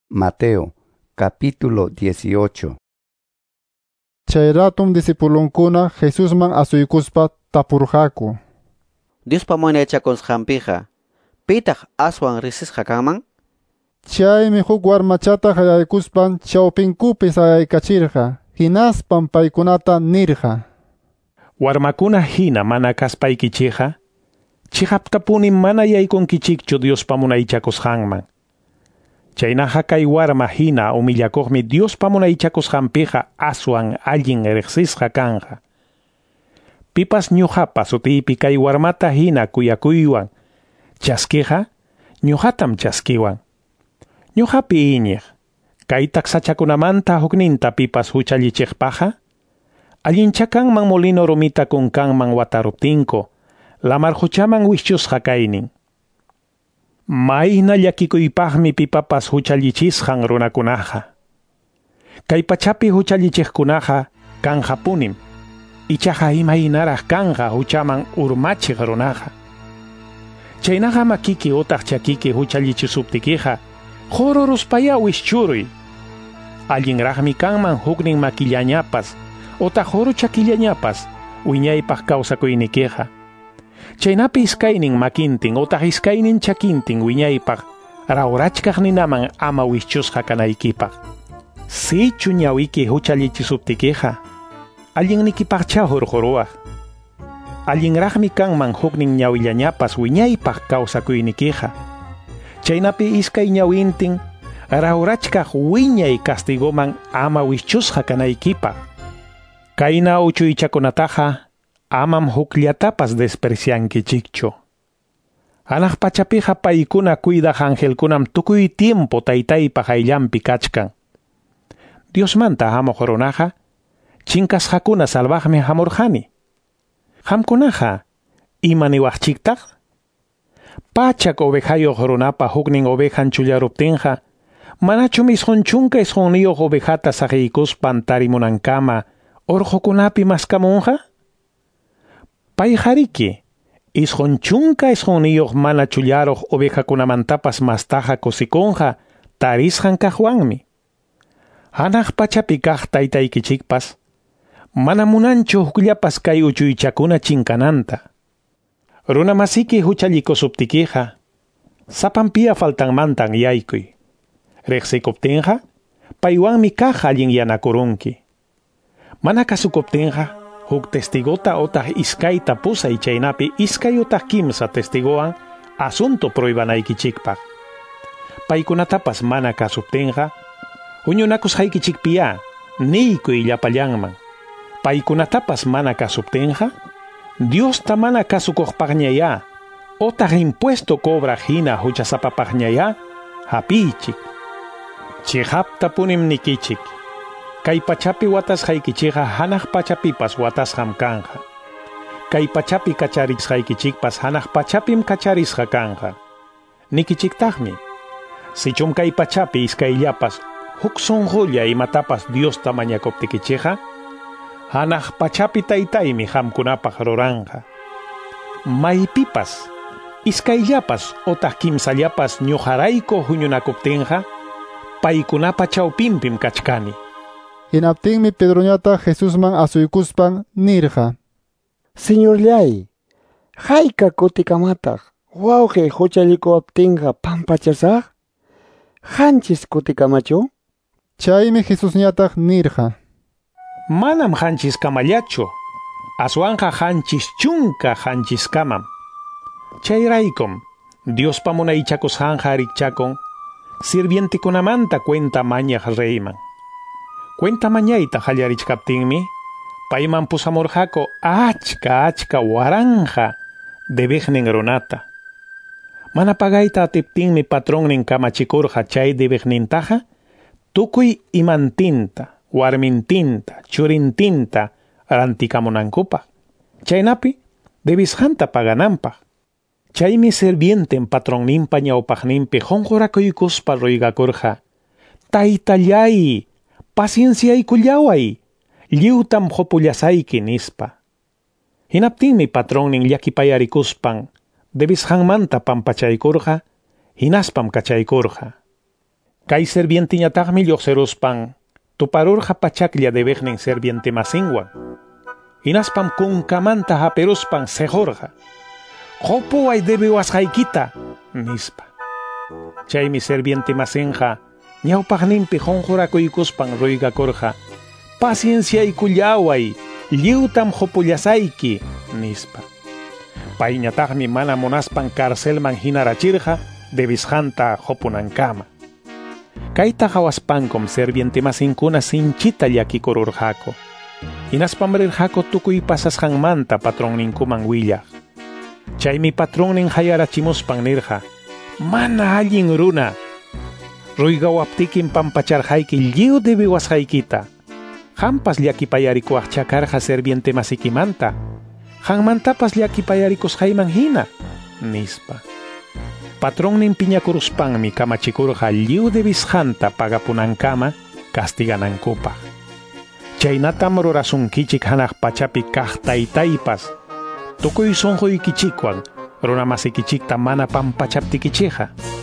Mateo, capítulo 18. Chayratum disipulunkuna Jesusman asuykuspa tapurqaku. Diospa moynaychakunsqanpiqa pitaq aswan risisqa kanman? Chaymi huk warmachata hayaykuspan chawpinkupi sayaykachirqa, hinaspan paykunata nirqa. Warmakuna hina mana kaspaykichiqa, chihaptapunim mana yaykunkichikchu Diospa munaychakusqanman. Chaynaqa kay warma hina umillakuqmi Diospa munaychakusqanpiqa aswan allin riqsisqa kanqa. Pipas ñuqapa sutiypi kay warmata hina kuyakuywan chaskiqa, ñuqatam chaskiwan. Ñuqapi iñiq, kay taksachakunamanta hukninta pipas huchallichiqpaqa, allinchakanman molino rumita kunkanman wataruptinko, lamar huchaman wischusqa kaynin. Mayna llakikuypaqmi pipapas huchallichisqan runakunaqa. Kay pachapi huchallichiqkunaqa kanqapunim, ichaqa imaynaraq kanqa huchaman urmachiq runaqa. Chaynaqa makiki utaq chakiki huchallichisuptikiqa, qhororuspaya wischuruy. Allinraqmi kanman huknin makillañapas, utaq qhoro chakillañapas, wiñaypaq kawsakuynikiqa. Chaynapi iskaynin makintin utaq iskaynin chakintin wiñaypaq rawrachkaq ninaman ama wischusqa kanaykipaq. Sichu ñawiki huchallichisuptikiqa, allinnikipaqcha hurquruwaq. Allinraqmi kanman huknin ñawillañapas wiñaypaq kawsakuynikiqa. Chaynapi iskay ñawintin rawrachkaq wiñay castigoman ama wischusqa kanaykipaq. Kayna uchuychakunataqa amam hukllatapas despreciankichikchu. Hanaq pachapiqa paykuna cuidaq angelkunam tukuy tiempo taytaypaq ayllampi kachkan. Diosmanta hamuq runaqa chinkasqakuna salvaqmi hamurqani. Hamkunaqa imaniwaqchiktaq? Pachak ovejayuq runapa huknin ovejan chullaruptinqa, manachum isqunchunka isqunniyuq ovejata saqiykuspan tarimunankama urqukunapi maskamunqa? Payjariki, isqunchunka isqunniyuq mana chullaruq ovejakunamantapas mastaqa kusikunqa tarisqan kaqwanmi. Hanaq pachapi kaq taytaykichikpas, mana munanchu hukllapas kay uchuychakuna chinkananta. Runa masiki huchallikusuptikiqa, sapanpiya faltanmantan yaykuy. Riqsikuptinqa, paywanmi kaq allin yanakurunki. Mana kasukuptinqa, huk testigota utaq iskayta pusay chaynapi iskay utaq kimsa testigowan asunto proybanaykichikpaq. Paykunatapas mana kasuptinqa, huñunakusqaykichikpiya niykuy llapallanman. Paykunatapas mana kasuptinqa, Diosta mana kasukuqpaqñaya, utaq impuesto cobra hina huchasapapaqñaya, hapichik. Chihaptapunim nikichik, kay pachapi watasqaykichiqa hanaq pachapipas watasqam kanqa. Kay pachapi kacharisqaykichikpas hanaq pachapim kacharisqa kanqa. Nikichiktaqmi, sichum kay pachapi iskayllapas huk sunqulla imatapas Diosta mañakuptikichiqa, hanaq pachapi taytaymi hamkunapaq ruranqa. Maypipas, iskayllapas utaq kimsallapas ñuqarayku huñunakuptinqa, paykunapa chawpinpim kachkani. Hinaptinmi Pedroñata Jesusman asuykuspan nirqa. Señorllay, hayka kutikamataq wawqi huchallikuwaptinqa pampachasaq? Hanchis kutikamachu? Chaymi Jesusñataq nirqa. Manam hanchiskamallachu, aswanqa hanchis chunka hanchiskamam. Chayraykum, Diospa munaychakusqanqa rikchakun, sirvientikunamanta cuenta mañaq reyman. Cuenta mañayta hallarichkaptinmi, payman pusamurqaku achka waranja debeqnin runata. Mana pagayta atiptinmi patronnin kamachikurqa chay debeqnintaqa, tukuy imantinta, warmintinta, churintinta rantikamunankupaq. Chaynapi debisqanta pagananpaq. Chaymi sirvienten patronninpa ñawpaqninpi qunqurakuykuspa ruygakurqa, taytallay, pacienciaykullaway, lliwtam qupullasayki nispa. Hinaptinmi patronnin llakipayarikuspan, debisqanmanta pampachaykurqa, hinaspam kachaykurqa. Kay servientiñataqmi lluqsiruspan tuparurqa pachaklla debeqnin serviente masinwan. Hinaspam kunkamanta haperuspan sejorqa. Qopuway debiwasqaykita nispa. Chaymi serviente masinqa ñawpaqninpi qunqurakuykuspan ruygakurqa. Pacienciaykullaway, lliwtam qopullasayki nispa. Payñataqmi mana munaspan karcelman hinarachirqa debisqanta qopunankama. Kayta hawaspankom serviente masinkuna sinchita llakikururqaku. Hinaspam rirqaku tukuy pasasqanmanta patronninkuman willaq. Chaymi patronnin hayarachimuspan nirqa, mana allin runa. Ruygawaptikin pampacharqayki lliw debiwasqaykita. Hampas llakipayarikuwaq chakarqa serviente masikimanta. Hanmantapas llakipayarikusqayman hina nispa. Patronnin piñakuruspanmi kamachikurqa lliw debisqanta pagapunankama castiganankupaq. Chaynatam rurasunkichik hanaq pachapi kaq taytaypas tukuy sunquykichikwan runamasikichikta mana pampachaptikichikqa.